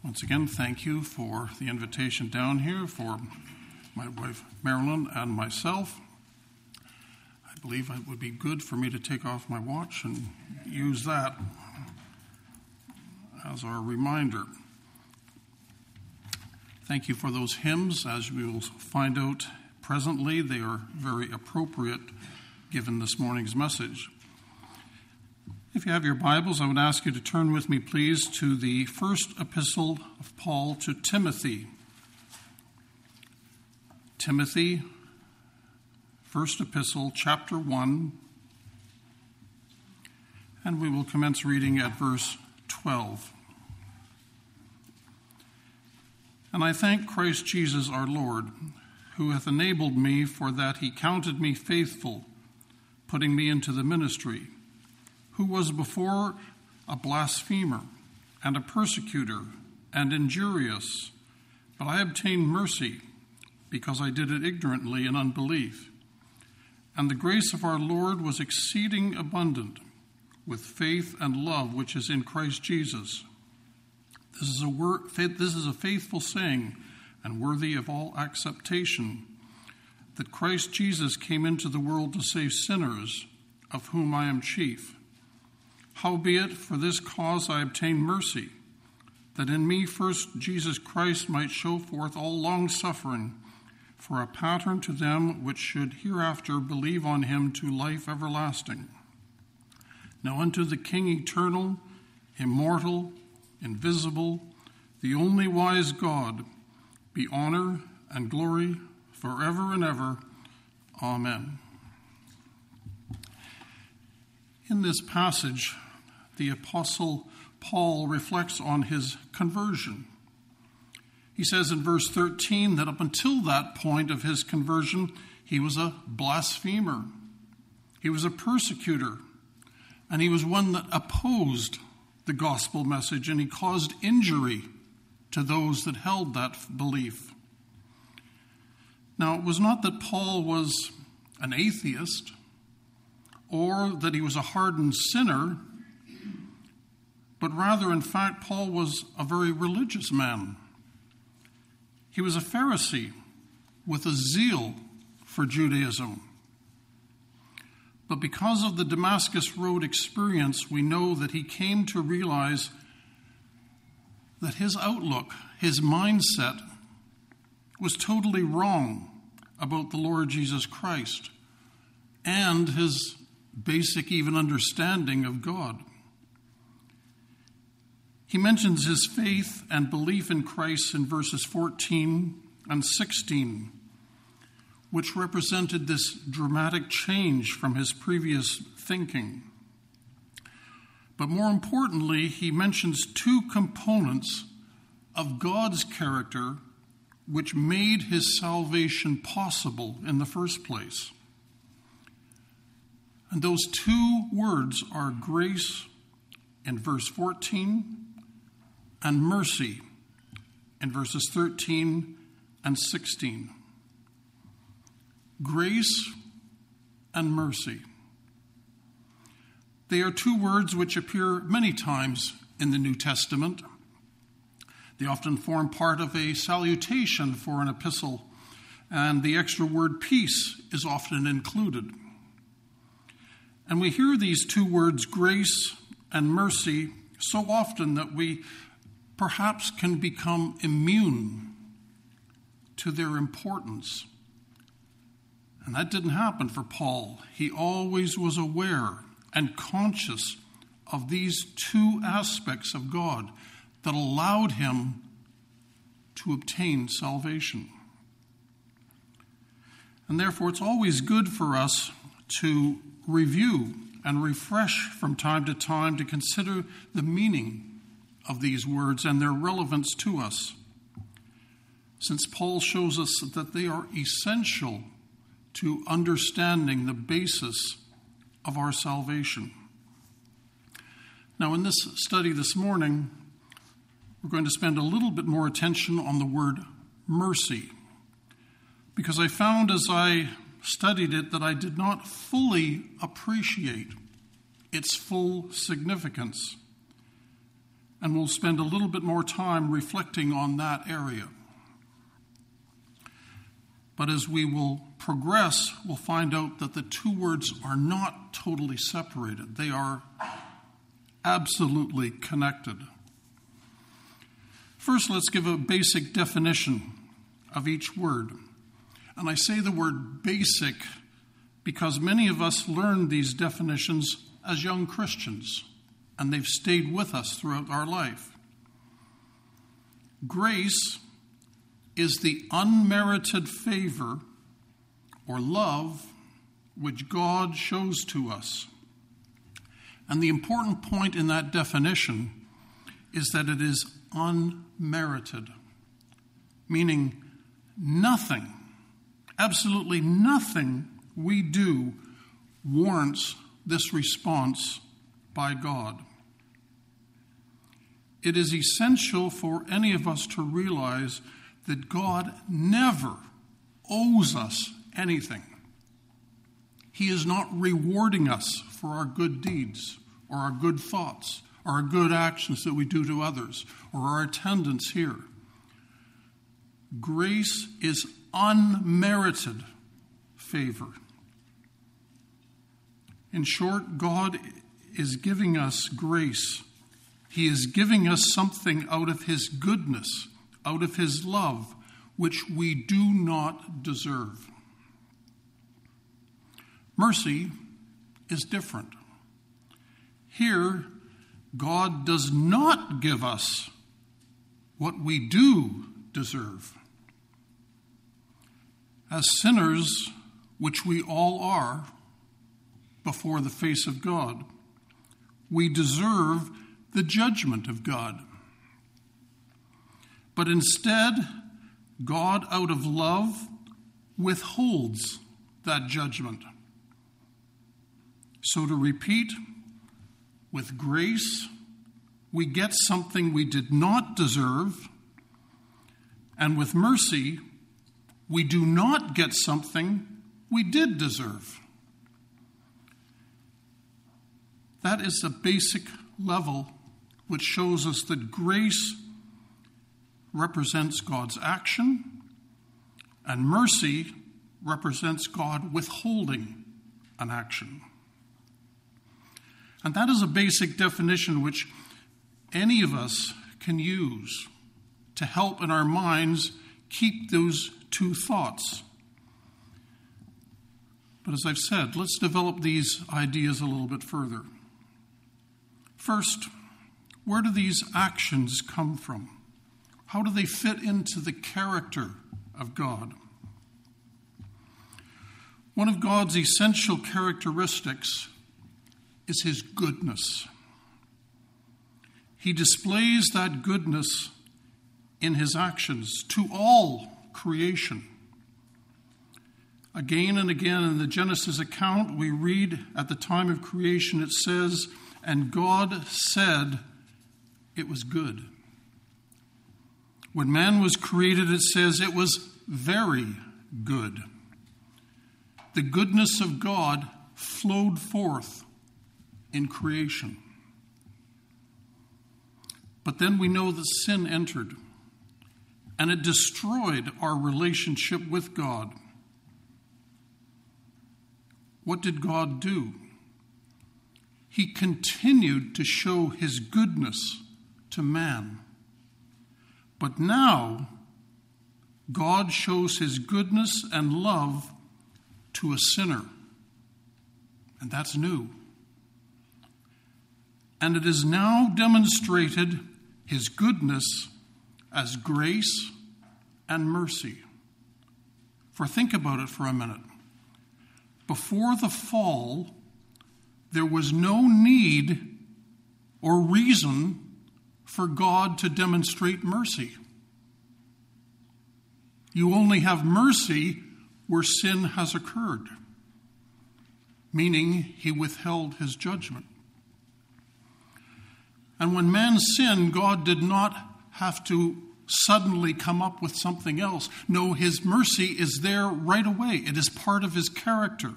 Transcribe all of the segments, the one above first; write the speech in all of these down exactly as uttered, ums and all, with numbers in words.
Once again, thank you for the invitation down here for my wife Marilyn and myself. I believe it would be good for me to take off my watch and use that as our reminder. Thank you for those hymns. As we will find out presently, they are very appropriate given this morning's message. If you have your Bibles, I would ask you to turn with me, please, to the first epistle of Paul to Timothy. Timothy, first epistle, chapter one, and we will commence reading at verse twelve. And I thank Christ Jesus our Lord, who hath enabled me, for that he counted me faithful, putting me into the ministry, who was before a blasphemer and a persecutor and injurious, but I obtained mercy, because I did it ignorantly in unbelief. And the grace of our Lord was exceeding abundant, with faith and love which is in Christ Jesus. This is a word, this is a faithful saying, and worthy of all acceptation, that Christ Jesus came into the world to save sinners, of whom I am chief. Howbeit, for this cause I obtained mercy, that in me first Jesus Christ might show forth all long-suffering, for a pattern to them which should hereafter believe on him to life everlasting. Now unto the King eternal, immortal, invisible, the only wise God, be honor and glory forever and ever. Amen. In this passage, the Apostle Paul reflects on his conversion. He says in verse thirteen that up until that point of his conversion, he was a blasphemer. He was a persecutor, and he was one that opposed the gospel message, and he caused injury to those that held that belief. Now, it was not that Paul was an atheist or that he was a hardened sinner, but rather, in fact, Paul was a very religious man. He was a Pharisee with a zeal for Judaism. But because of the Damascus Road experience, we know that he came to realize that his outlook, his mindset, was totally wrong about the Lord Jesus Christ and his basic even understanding of God. He mentions his faith and belief in Christ in verses fourteen and sixteen, which represented this dramatic change from his previous thinking. But more importantly, he mentions two components of God's character which made his salvation possible in the first place. And those two words are grace in verse fourteen and mercy in verses thirteen and sixteen. Grace and mercy. They are two words which appear many times in the New Testament. They often form part of a salutation for an epistle, and the extra word peace is often included. And we hear these two words, grace and mercy, so often that we perhaps can become immune to their importance. And that didn't happen for Paul. He always was aware and conscious of these two aspects of God that allowed him to obtain salvation. And therefore, it's always good for us to review and refresh from time to time to consider the meaning of these words and their relevance to us, since Paul shows us that they are essential to understanding the basis of our salvation. Now, in this study this morning, we're going to spend a little bit more attention on the word mercy, because I found as I studied it that I did not fully appreciate its full significance. and we'll spend a little bit more time reflecting on that area. But as we will progress, we'll find out that the two words are not totally separated. They are absolutely connected. First, let's give a basic definition of each word. And I say the word basic because many of us learned these definitions as young Christians, and they've stayed with us throughout our life. Grace is the unmerited favor or love which God shows to us. And the important point in that definition is that it is unmerited, meaning nothing, absolutely nothing we do warrants this response by God. It is essential for any of us to realize that God never owes us anything. He is not rewarding us for our good deeds or our good thoughts or our good actions that we do to others or our attendance here. Grace is unmerited favor. In short, God is giving us grace. He is giving us something out of his goodness, out of his love, which we do not deserve. Mercy is different. Here, God does not give us what we do deserve. As sinners, which we all are before the face of God, we deserve the judgment of God. But instead, God, out of love, withholds that judgment. So to repeat, with grace, we get something we did not deserve, and with mercy, we do not get something we did deserve. That is the basic level which shows us that grace represents God's action, and mercy represents God withholding an action. And that is a basic definition which any of us can use to help in our minds keep those two thoughts. But as I've said, let's develop these ideas a little bit further. First, where do these actions come from? How do they fit into the character of God? One of God's essential characteristics is his goodness. He displays that goodness in his actions to all creation. Again and again in the Genesis account, we read at the time of creation, it says, "And God said it was good." When man was created, it says it was very good. The goodness of God flowed forth in creation. But then we know that sin entered, and it destroyed our relationship with God. What did God do? He continued to show his goodness to man. But now, God shows his goodness and love to a sinner. And that's new. And it is now demonstrated his goodness as grace and mercy. For think about it for a minute. Before the fall, there was no need or reason for God to demonstrate mercy. You only have mercy where sin has occurred, meaning he withheld his judgment. And when man sinned, God did not have to suddenly come up with something else. No, his mercy is there right away. It is part of his character.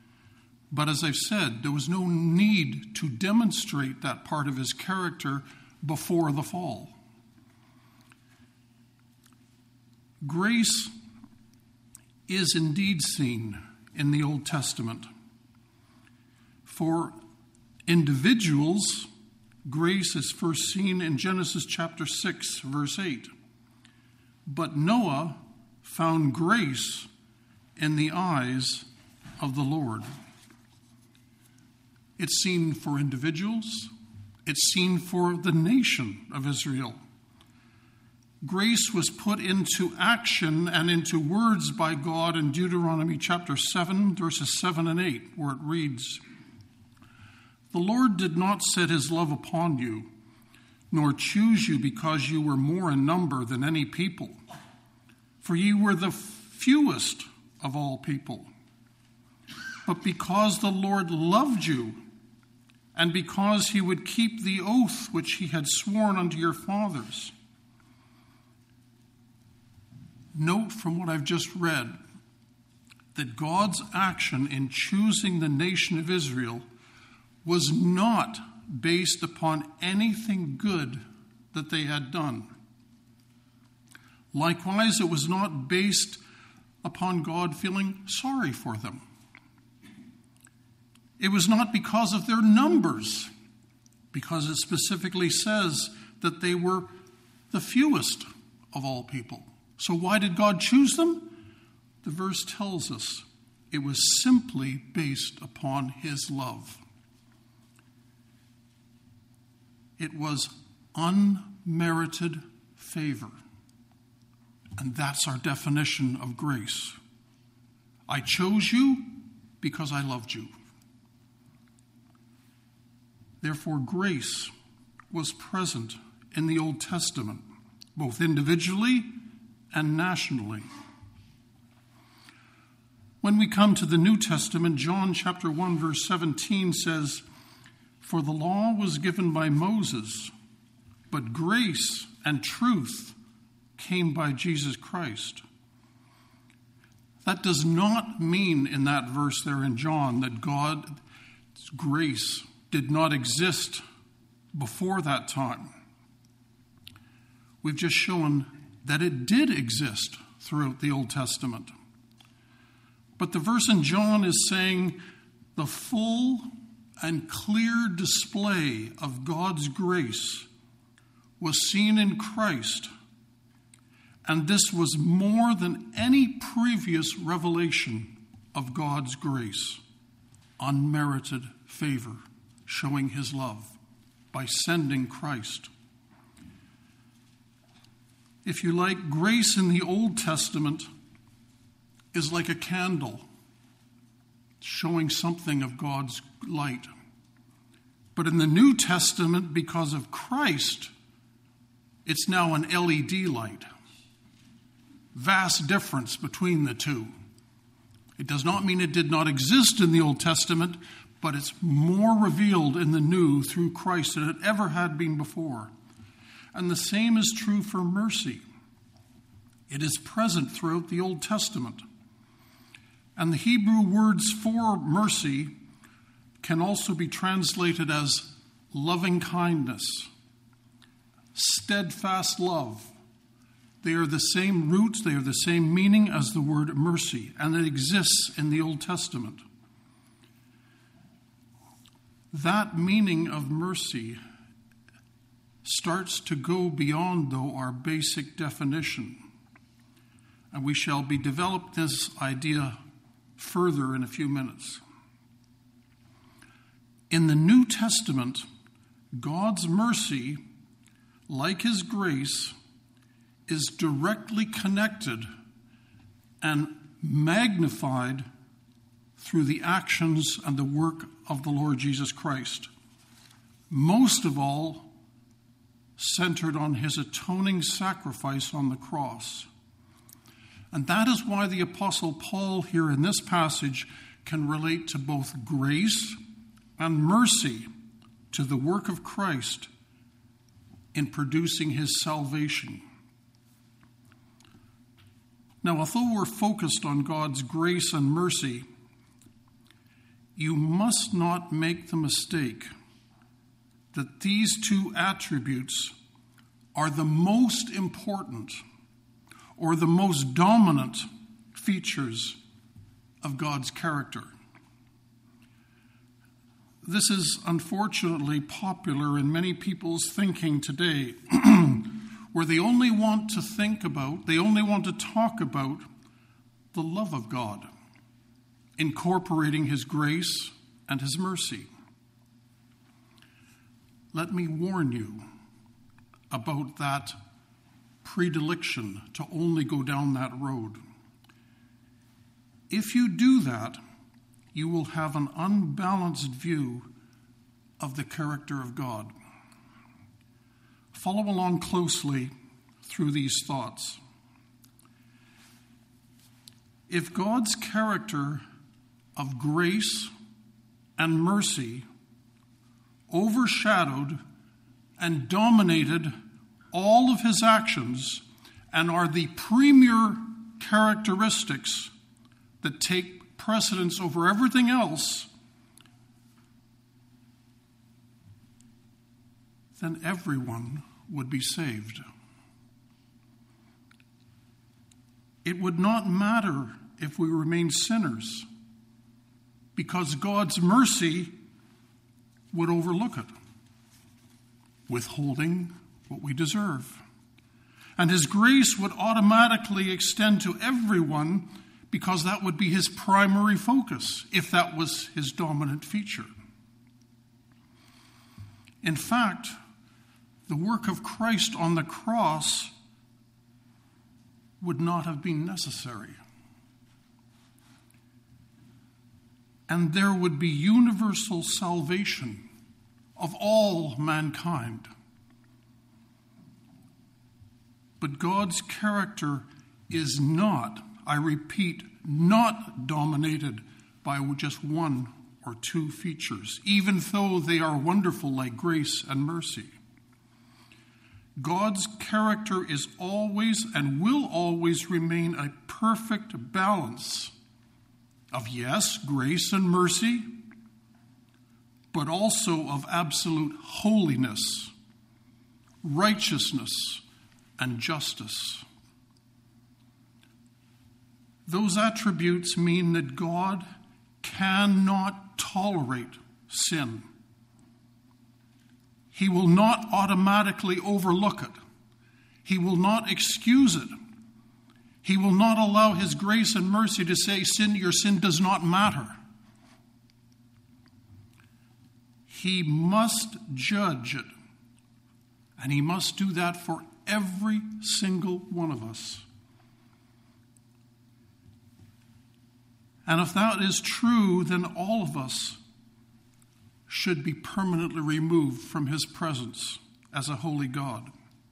But as I've said, there was no need to demonstrate that part of his character before the fall. Grace is indeed seen in the Old Testament. For individuals, grace is first seen in Genesis chapter six, verse eight. But Noah found grace in the eyes of the Lord. It's seen for individuals. It's seen for the nation of Israel. Grace was put into action and into words by God in Deuteronomy chapter seven, verses seven and eight, where it reads, "The Lord did not set his love upon you, nor choose you because you were more in number than any people, for ye were the fewest of all people. But because the Lord loved you, and because he would keep the oath which he had sworn unto your fathers." Note from what I've just read that God's action in choosing the nation of Israel was not based upon anything good that they had done. Likewise, it was not based upon God feeling sorry for them. It was not because of their numbers, because it specifically says that they were the fewest of all people. So why did God choose them? The verse tells us it was simply based upon his love. It was unmerited favor. And that's our definition of grace. I chose you because I loved you. Therefore, grace was present in the Old Testament, both individually and nationally. When we come to the New Testament, John chapter one, verse seventeen says, "For the law was given by Moses, but grace and truth came by Jesus Christ." That does not mean in that verse there in John that God's grace did not exist before that time. We've just shown that it did exist throughout the Old Testament. But the verse in John is saying the full and clear display of God's grace was seen in Christ, and this was more than any previous revelation of God's grace, unmerited favor, showing his love by sending Christ. If you like, grace in the Old Testament is like a candle showing something of God's light. But in the New Testament, because of Christ, it's now an L E D light. Vast difference between the two. It does not mean it did not exist in the Old Testament, but it's more revealed in the New through Christ than it ever had been before. And the same is true for mercy. It is present throughout the Old Testament. And the Hebrew words for mercy can also be translated as loving kindness, steadfast love. They are the same roots, they are the same meaning as the word mercy, and it exists in the Old Testament. That meaning of mercy starts to go beyond, though, our basic definition. And we shall be developed this idea further in a few minutes. In the New Testament, God's mercy, like his grace, is directly connected and magnified through the actions and the work of the Lord Jesus Christ. Most of all, centered on his atoning sacrifice on the cross. And that is why the Apostle Paul here in this passage can relate to both grace and mercy to the work of Christ in producing his salvation. Now, although we're focused on God's grace and mercy, you must not make the mistake that these two attributes are the most important or the most dominant features of God's character. This is unfortunately popular in many people's thinking today, where they only want to think about, they only want to talk about the love of God, incorporating his grace and his mercy. Let me warn you about that predilection to only go down that road. If you do that, you will have an unbalanced view of the character of God. Follow along closely through these thoughts. If God's character of grace and mercy overshadowed and dominated all of his actions and are the premier characteristics that take precedence over everything else, then everyone would be saved. It would not matter if we remain sinners, because God's mercy would overlook it, withholding what we deserve. And his grace would automatically extend to everyone, because that would be his primary focus, if that was his dominant feature. In fact, the work of Christ on the cross would not have been necessary. And there would be universal salvation of all mankind. But God's character is not, I repeat, not dominated by just one or two features, even though they are wonderful like grace and mercy. God's character is always and will always remain a perfect balance of, yes, grace and mercy, but also of absolute holiness, righteousness, and justice. Those attributes mean that God cannot tolerate sin. He will not automatically overlook it. He will not excuse it. He will not allow his grace and mercy to say, sin, your sin does not matter. He must judge it. And he must do that for every single one of us. And if that is true, then all of us should be permanently removed from his presence as a holy God.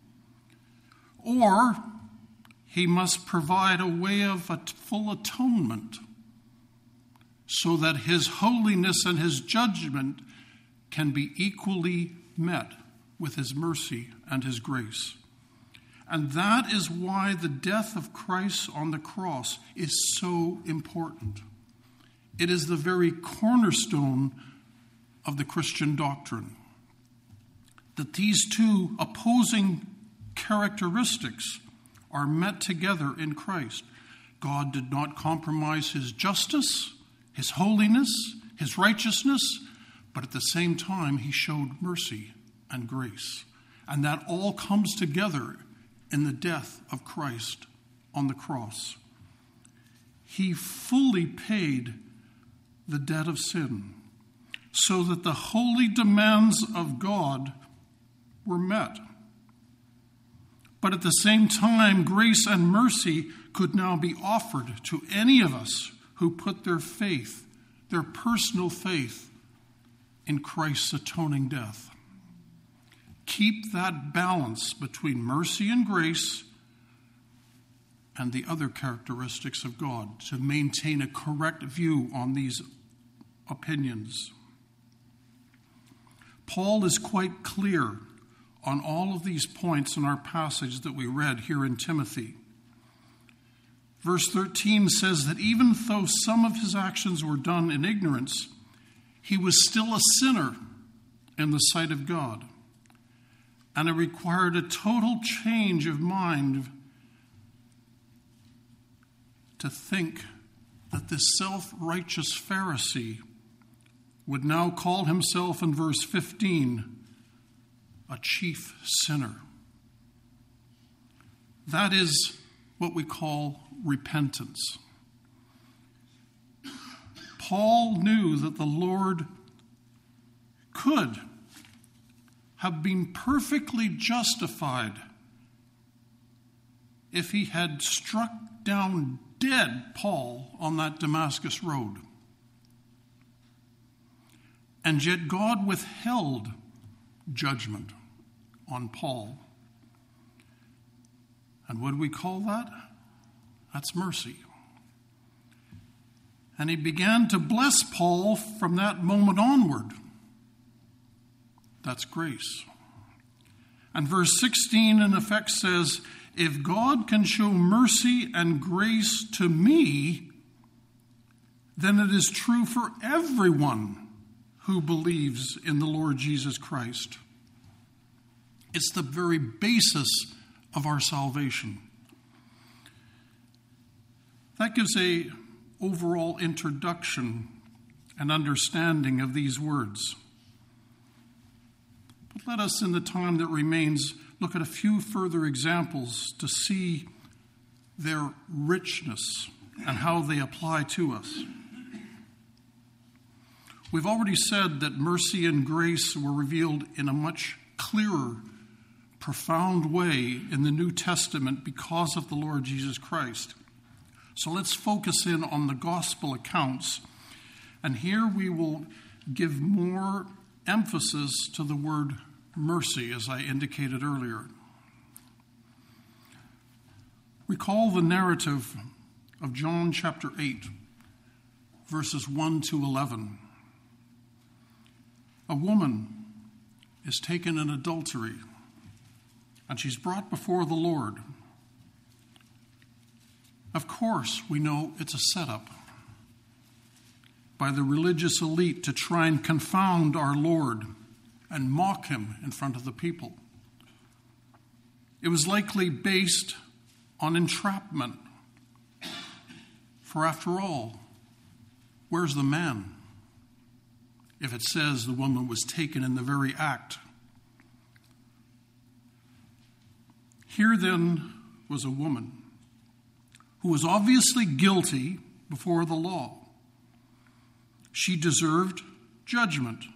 Or he must provide a way of a full atonement so that his holiness and his judgment can be equally met with his mercy and his grace. And that is why the death of Christ on the cross is so important. It is the very cornerstone of the Christian doctrine, that these two opposing characteristics are met together in Christ. God did not compromise his justice, his holiness, his righteousness, but at the same time he showed mercy and grace. And that all comes together in the death of Christ on the cross. He fully paid the debt of sin, so that the holy demands of God were met. But at the same time, grace and mercy could now be offered to any of us who put their faith, their personal faith, in Christ's atoning death. Keep that balance between mercy and grace and the other characteristics of God to maintain a correct view on these opinions. Paul is quite clear on all of these points in our passage that we read here in Timothy. Verse thirteen says that even though some of his actions were done in ignorance, he was still a sinner in the sight of God. And it required a total change of mind to think that this self-righteous Pharisee would now call himself, in verse fifteen, a chief sinner. That is what we call repentance. Paul knew that the Lord could have been perfectly justified if he had struck down dead Paul on that Damascus road. And yet God withheld judgment on Paul. And what do we call that? That's mercy. And he began to bless Paul from that moment onward. That's grace. And verse sixteen in effect says, if God can show mercy and grace to me, then it is true for everyone who believes in the Lord Jesus Christ. It's the very basis of our salvation. That gives a overall introduction and understanding of these words. But let us, in the time that remains, look at a few further examples to see their richness and how they apply to us. We've already said that mercy and grace were revealed in a much clearer, profound way in the New Testament because of the Lord Jesus Christ. So let's focus in on the gospel accounts. And here we will give more emphasis to the word mercy, as I indicated earlier. Recall the narrative of John chapter eight, verses one to eleven. A woman is taken in adultery, and she's brought before the Lord. Of course, we know it's a setup by the religious elite to try and confound our Lord and mock him in front of the people. It was likely based on entrapment. For after all, where's the man? If it says the woman was taken in the very act. Here then was a woman who was obviously guilty before the law. She deserved judgment.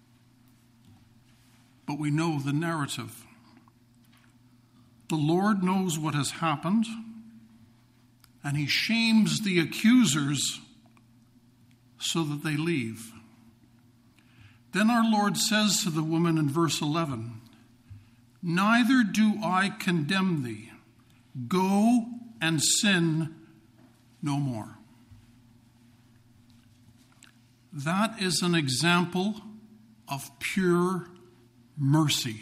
But we know the narrative. The Lord knows what has happened, and he shames the accusers so that they leave. Then our Lord says to the woman in verse eleven, neither do I condemn thee. Go and sin no more. That is an example of pure mercy.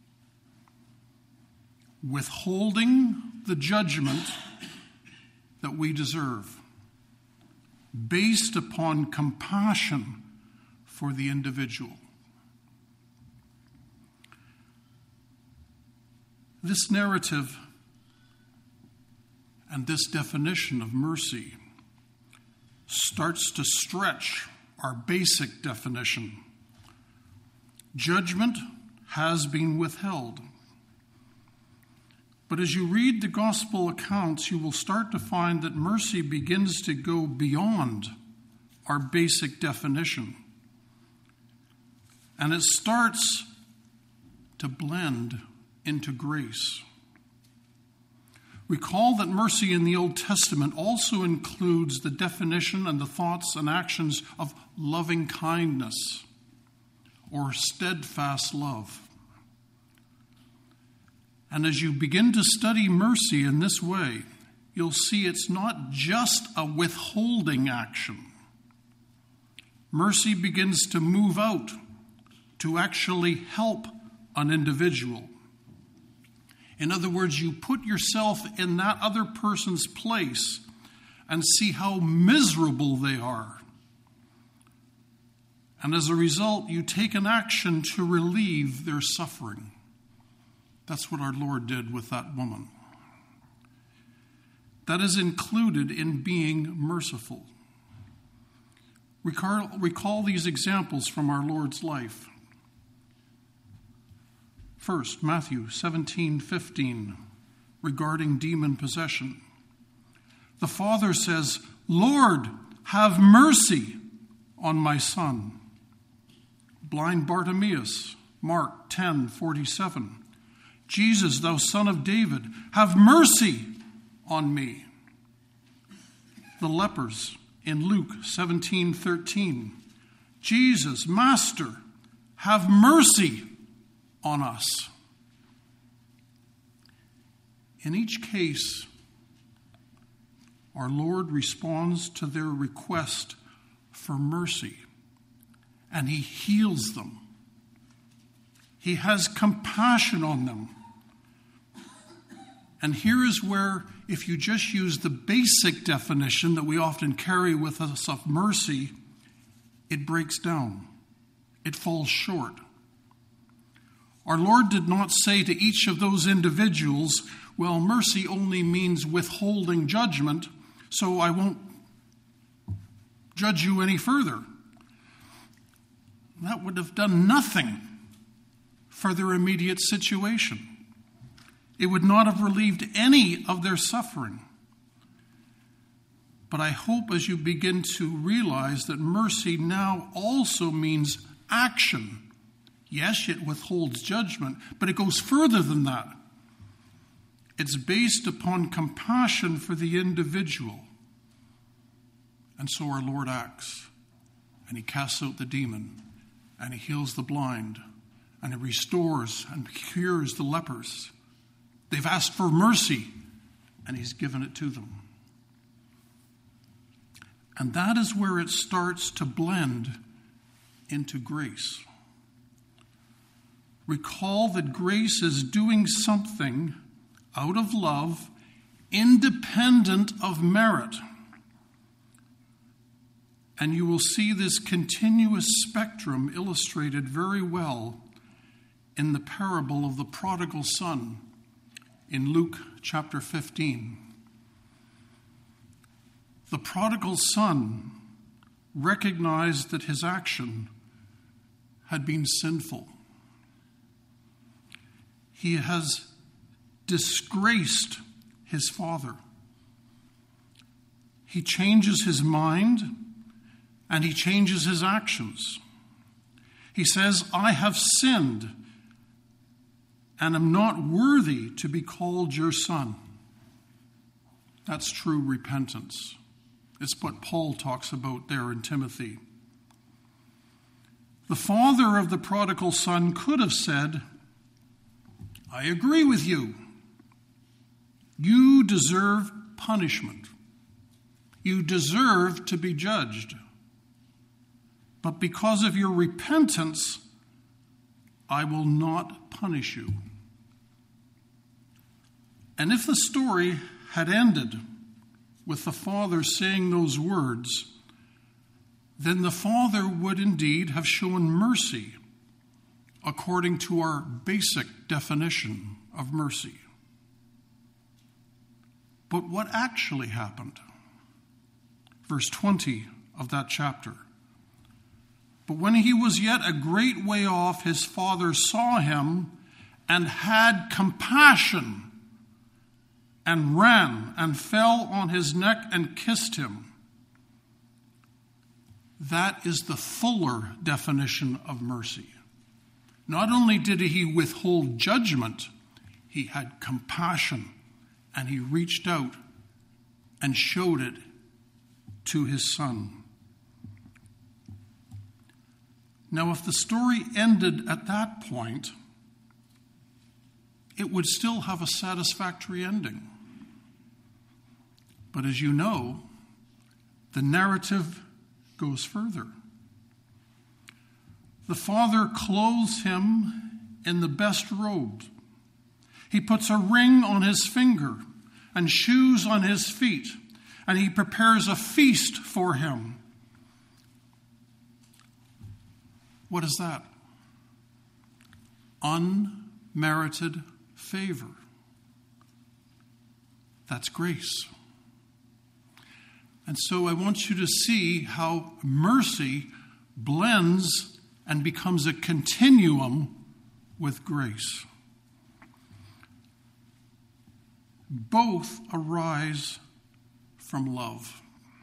Withholding the judgment that we deserve, based upon compassion for the individual. This narrative and this definition of mercy starts to stretch our basic definition. Judgment has been withheld. But as you read the gospel accounts, you will start to find that mercy begins to go beyond our basic definition. And it starts to blend into grace. Recall that mercy in the Old Testament also includes the definition and the thoughts and actions of loving kindness or steadfast love. And as you begin to study mercy in this way, you'll see it's not just a withholding action. Mercy begins to move out to actually help an individual. In other words, you put yourself in that other person's place and see how miserable they are. And as a result, you take an action to relieve their suffering. That's what our Lord did with that woman. That is included in being merciful. Recall, recall these examples from our Lord's life. First, Matthew seventeen fifteen, regarding demon possession. The father says, "Lord, have mercy on my son." Blind Bartimaeus, Mark ten forty-seven. "Jesus, thou son of David, have mercy on me." The lepers in Luke seventeen thirteen. "Jesus, Master, have mercy on us." In each case, our Lord responds to their request for mercy, and he heals them. He has compassion on them. And here is where, if you just use the basic definition that we often carry with us of mercy, it breaks down. It falls short. Our Lord did not say to each of those individuals, "Well, mercy only means withholding judgment, so I won't judge you any further." That would have done nothing for their immediate situation. It would not have relieved any of their suffering. But I hope as you begin to realize that mercy now also means action. Yes, it withholds judgment, but it goes further than that. It's based upon compassion for the individual. And so our Lord acts, and he casts out the demon, and he heals the blind, and he restores and cures the lepers. They've asked for mercy, and he's given it to them. And that is where it starts to blend into grace. Recall that grace is doing something out of love, independent of merit. And you will see this continuous spectrum illustrated very well in the parable of the prodigal son in Luke chapter fifteen. The prodigal son recognized that his action had been sinful. He has disgraced his father. He changes his mind and he changes his actions. He says, "I have sinned and am not worthy to be called your son." That's true repentance. It's what Paul talks about there in Timothy. The father of the prodigal son could have said, "I agree with you. You deserve punishment. You deserve to be judged. But because of your repentance, I will not punish you." And if the story had ended with the father saying those words, then the father would indeed have shown mercy according to our basic definition of mercy. But what actually happened? Verse twenty of that chapter. "But when he was yet a great way off, his father saw him and had compassion and ran and fell on his neck and kissed him." That is the fuller definition of mercy. Not only did he withhold judgment, he had compassion, and he reached out and showed it to his son. Now, if the story ended at that point, it would still have a satisfactory ending. But as you know, the narrative goes further. The father clothes him in the best robe. He puts a ring on his finger and shoes on his feet, and he prepares a feast for him. What is that? Unmerited favor. That's grace. And so I want you to see how mercy blends and becomes a continuum with grace. Both arise from love.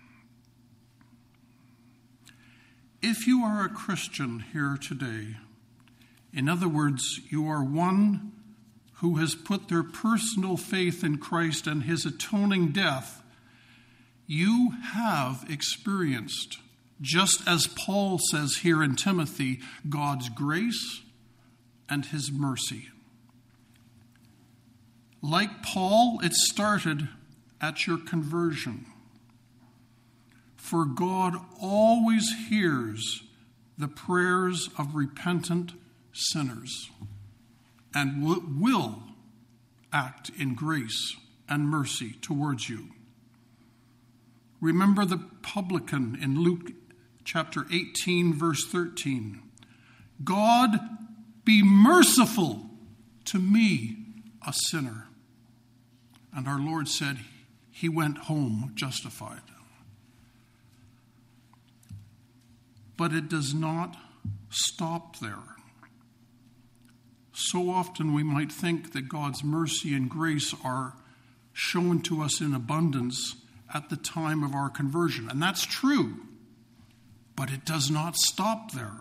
If you are a Christian here today, in other words, you are one who has put their personal faith in Christ and his atoning death, you have experienced, just as Paul says here in Timothy, God's grace and his mercy. Like Paul, it started at your conversion. For God always hears the prayers of repentant sinners and will act in grace and mercy towards you. Remember the publican in Luke chapter eighteen, verse thirteen. God, be merciful to me, a sinner. And our Lord said he went home justified. But it does not stop there. So often we might think that God's mercy and grace are shown to us in abundance at the time of our conversion. And that's true, but it does not stop there.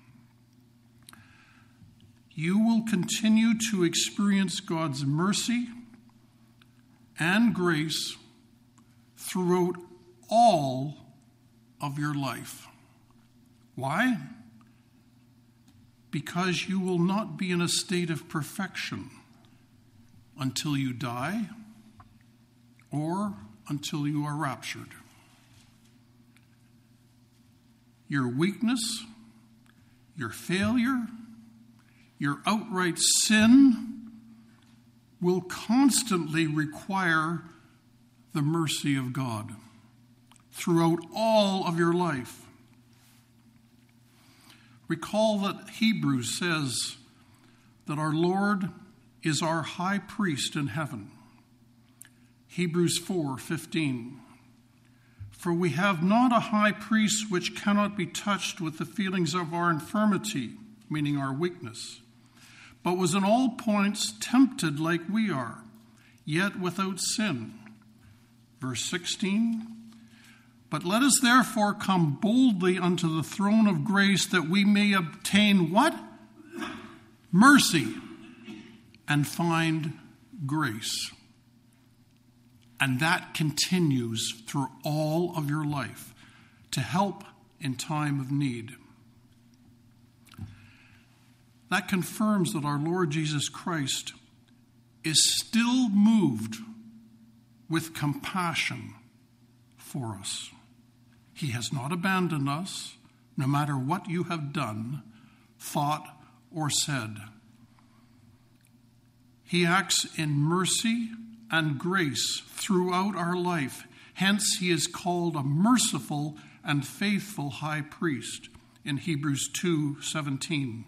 You will continue to experience God's mercy and grace throughout all of your life. Why? Because you will not be in a state of perfection until you die or until you are raptured. Your weakness, your failure, your outright sin will constantly require the mercy of God throughout all of your life. Recall that Hebrews says that our Lord is our high priest in heaven. Hebrews four fifteen. For we have not a high priest which cannot be touched with the feelings of our infirmity, meaning our weakness, but was in all points tempted like we are, yet without sin. Verse sixteen. But let us therefore come boldly unto the throne of grace, that we may obtain what? Mercy, and find grace. And that continues through all of your life to help in time of need. That confirms that our Lord Jesus Christ is still moved with compassion for us. He has not abandoned us, no matter what you have done, thought, or said. He acts in mercy and grace throughout our life. Hence, he is called a merciful and faithful high priest in Hebrews two seventeen.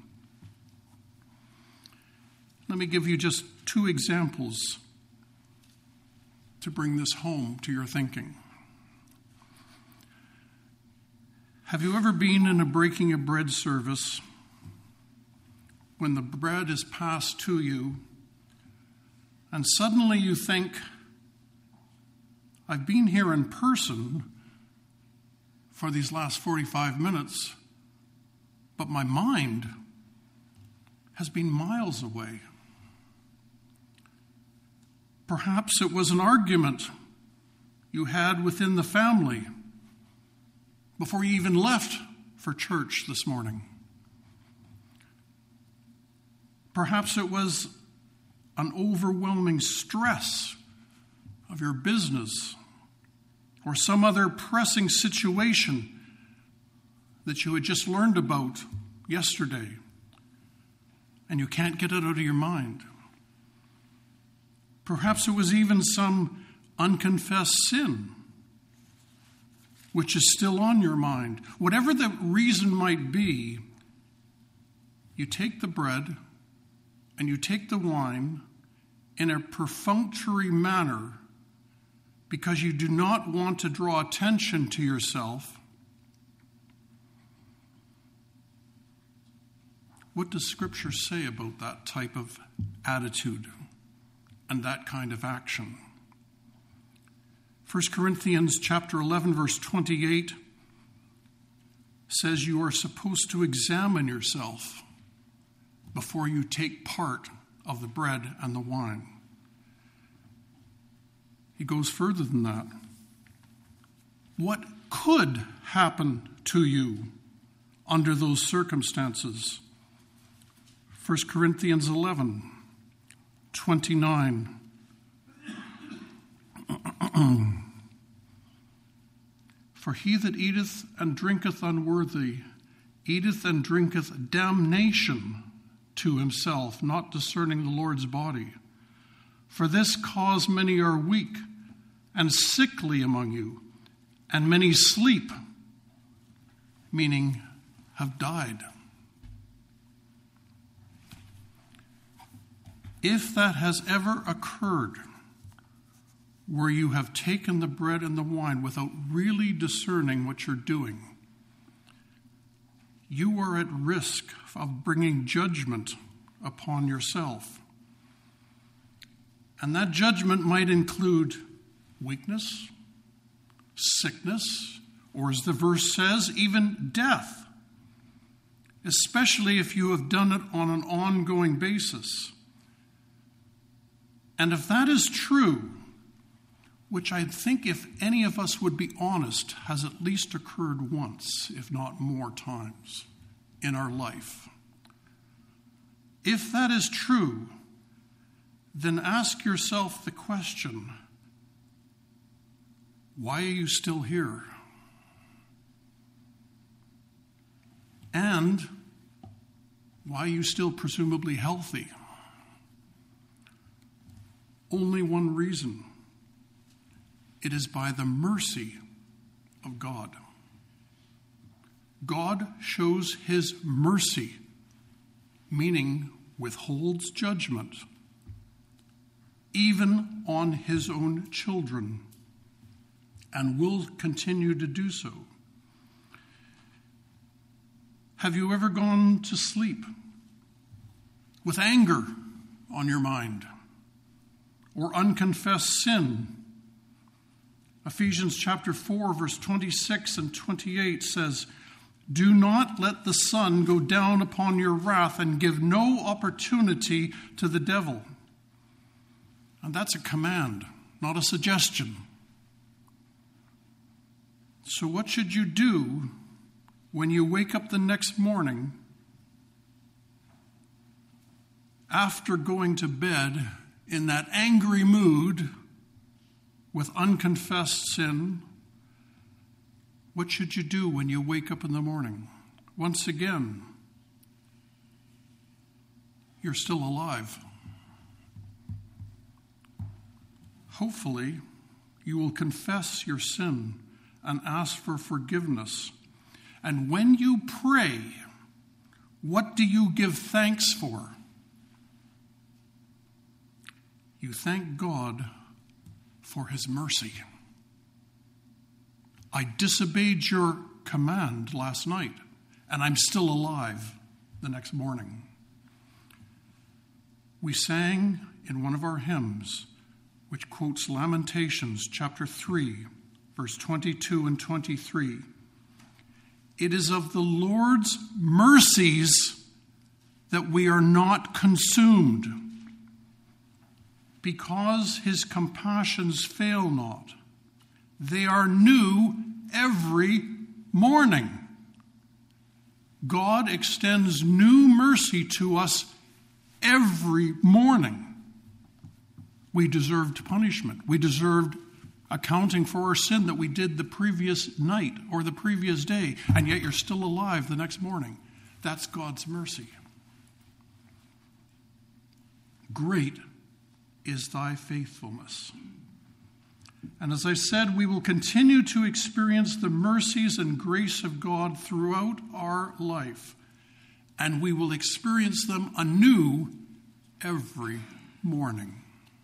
Let me give you just two examples to bring this home to your thinking. Have you ever been in a breaking of bread service when the bread is passed to you and suddenly you think, I've been here in person for these last forty-five minutes, but my mind has been miles away. Perhaps it was an argument you had within the family before you even left for church this morning. Perhaps it was an overwhelming stress of your business or some other pressing situation that you had just learned about yesterday and you can't get it out of your mind. Perhaps it was even some unconfessed sin which is still on your mind. Whatever the reason might be, you take the bread and you take the wine in a perfunctory manner because you do not want to draw attention to yourself. What does Scripture say about that type of attitude and that kind of action? First Corinthians chapter eleven, verse twenty-eight says you are supposed to examine yourself before you take part of the bread and the wine. He goes further than that. What could happen to you under those circumstances? First Corinthians eleven, twenty-nine. For he that eateth and drinketh unworthy, eateth and drinketh damnation to himself, not discerning the Lord's body. For this cause many are weak and sickly among you, and many sleep, meaning have died. If that has ever occurred, where you have taken the bread and the wine without really discerning what you're doing, you are at risk of bringing judgment upon yourself. And that judgment might include weakness, sickness, or as the verse says, even death, especially if you have done it on an ongoing basis. And if that is true, which I think if any of us would be honest, has at least occurred once, if not more times, in our life. If that is true, then ask yourself the question, why are you still here? And why are you still presumably healthy? Only one reason. It is by the mercy of God. God shows his mercy, meaning withholds judgment, even on his own children, and will continue to do so. Have you ever gone to sleep with anger on your mind or unconfessed sin? Ephesians chapter four, verse twenty-six and twenty-eight says, do not let the sun go down upon your wrath and give no opportunity to the devil. And that's a command, not a suggestion. So what should you do when you wake up the next morning after going to bed in that angry mood with unconfessed sin? What should you do when you wake up in the morning? Once again, you're still alive. Hopefully, you will confess your sin and ask for forgiveness. And when you pray, what do you give thanks for? You thank God for his mercy. I disobeyed your command last night, and I'm still alive the next morning. We sang in one of our hymns, which quotes Lamentations chapter three, verse twenty-two and twenty-three. It is of the Lord's mercies that we are not consumed, because his compassions fail not. They are new every morning. God extends new mercy to us every morning. We deserved punishment. We deserved accounting for our sin that we did the previous night or the previous day, and yet you're still alive the next morning. That's God's mercy. Great is thy faithfulness. And as I said, we will continue to experience the mercies and grace of God throughout our life. and we will experience them anew every morning.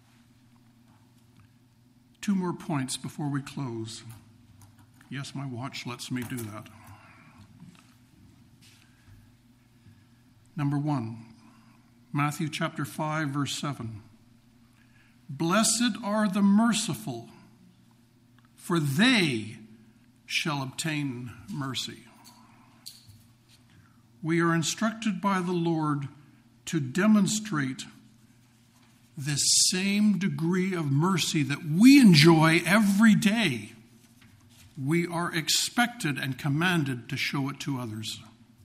Two more points before we close. Yes, my watch lets me do that. Number one, Matthew chapter five, verse seven. Blessed are the merciful, for they shall obtain mercy. We are instructed by the Lord to demonstrate this same degree of mercy that we enjoy every day. We are expected and commanded to show it to others.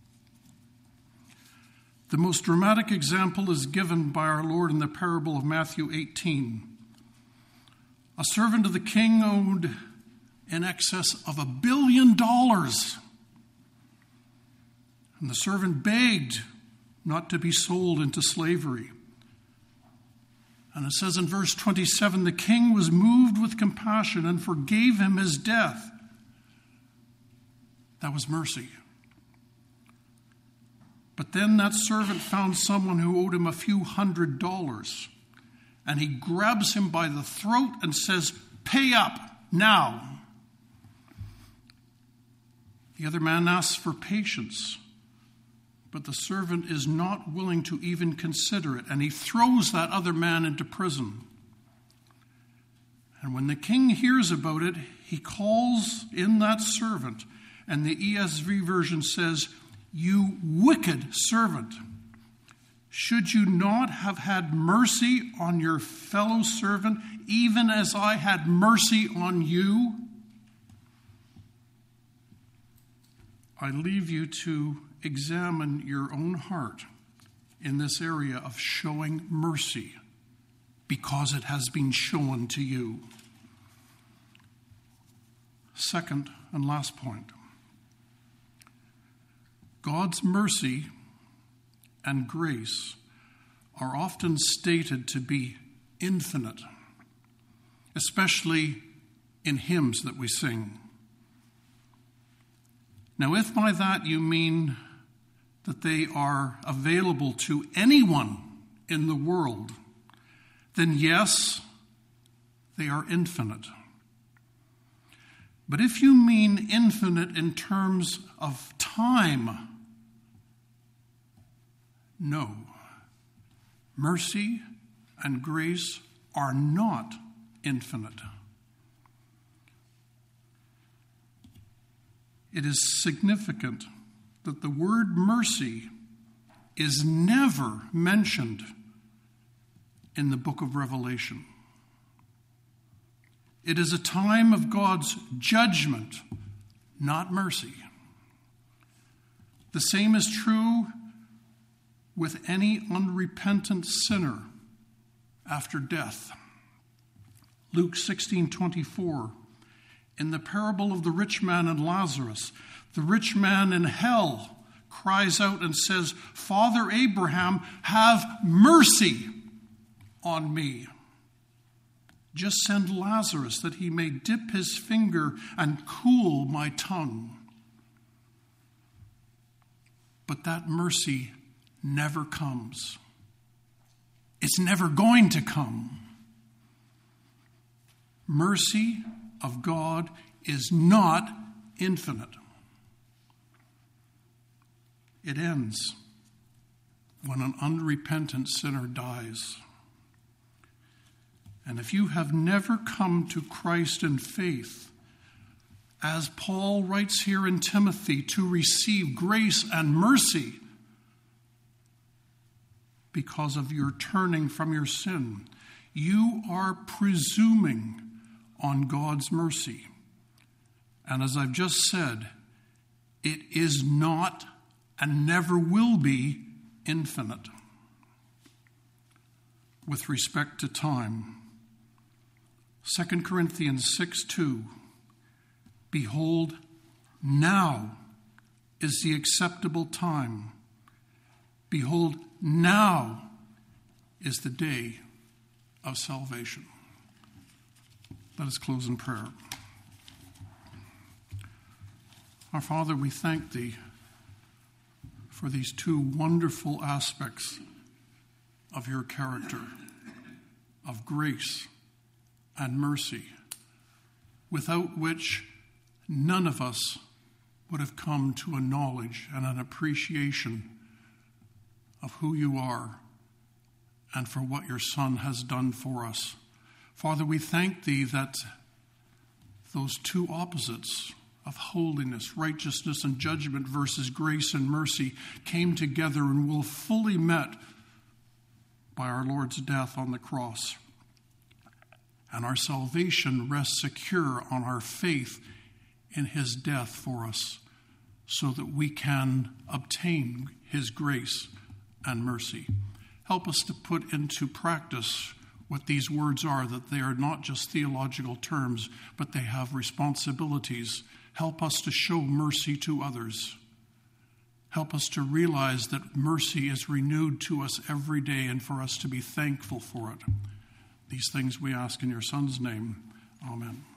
The most dramatic example is given by our Lord in the parable of Matthew eighteen. A servant of the king owed in excess of a billion dollars. And the servant begged not to be sold into slavery. And it says in verse twenty-seven, the king was moved with compassion and forgave him his debt. That was mercy. But then that servant found someone who owed him a few hundred dollars. And he grabs him by the throat and says, "Pay up now." The other man asks for patience. But the servant is not willing to even consider it. And he throws that other man into prison. And when the king hears about it, he calls in that servant. And the E S V version says, "You wicked servant, should you not have had mercy on your fellow servant, even as I had mercy on you?" I leave you to examine your own heart in this area of showing mercy, because it has been shown to you. Second and last point. God's mercy and grace are often stated to be infinite, especially in hymns that we sing. Now, if by that you mean that they are available to anyone in the world, then yes, they are infinite. But if you mean infinite in terms of time, no. Mercy and grace are not infinite. It is significant that the word mercy is never mentioned in the book of Revelation. It is a time of God's judgment, not mercy. The same is true with any unrepentant sinner after death. Luke sixteen twenty-four, in the parable of the rich man and Lazarus, the rich man in hell cries out and says, "Father Abraham, have mercy on me. Just send Lazarus that he may dip his finger and cool my tongue." But that mercy never comes. It's never going to come. Mercy of God is not infinite. It ends when an unrepentant sinner dies. And if you have never come to Christ in faith, as Paul writes here in Timothy, to receive grace and mercy because of your turning from your sin, you are presuming on God's mercy. And as I've just said, it is not and never will be infinite. With respect to time, Second Corinthians six two, behold, now is the acceptable time. Behold, now is the day of salvation. Let us close in prayer. Our Father, we thank Thee for these two wonderful aspects of your character, of grace and mercy, without which none of us would have come to a knowledge and an appreciation of who you are and for what your Son has done for us. Father, we thank thee that those two opposites of holiness, righteousness, and judgment versus grace and mercy came together and will fully met by our Lord's death on the cross. And our salvation rests secure on our faith in his death for us, so that we can obtain his grace and mercy. Help us to put into practice what these words are, that they are not just theological terms, but they have responsibilities. Help us to show mercy to others. Help us to realize that mercy is renewed to us every day and for us to be thankful for it. These things we ask in your Son's name. Amen.